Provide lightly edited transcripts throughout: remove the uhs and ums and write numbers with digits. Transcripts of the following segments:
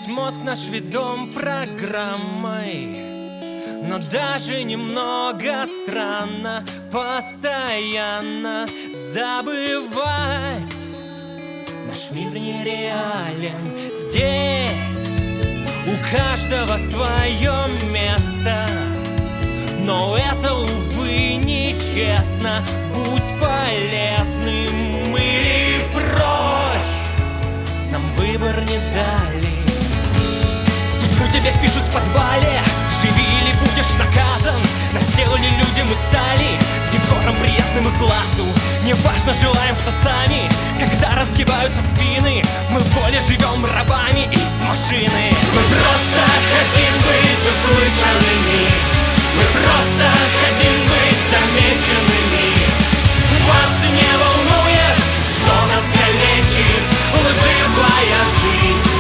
Ведь мозг наш ведом программой. Но даже немного странно постоянно забывать. Наш мир нереален. Здесь у каждого свое место, но это, увы, нечестно. Будь полезным или прочь, нам выбор не дали. Судьбу тебе впишут в подвале. Живи или будешь наказан. Нас сделали люди, мы стали декором приятным их глазу. Неважно, желаем, что сами, когда разгибаются спины, мы в воле живем рабами из машины. Мы просто хотим быть услышанными. Мы просто хотим быть замеченными. Вас не волнует, что нас калечит лживая жизнь.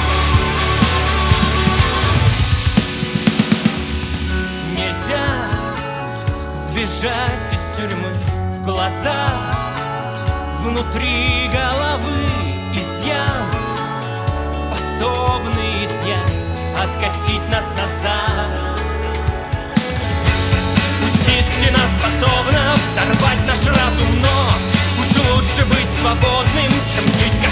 Нельзя сбежать из тюрьмы. В глаза, внутри головы изъян, способный изъять, откатить нас назад. Пусть истина способна взорвать наш разум, но уж лучше быть свободным, чем жить как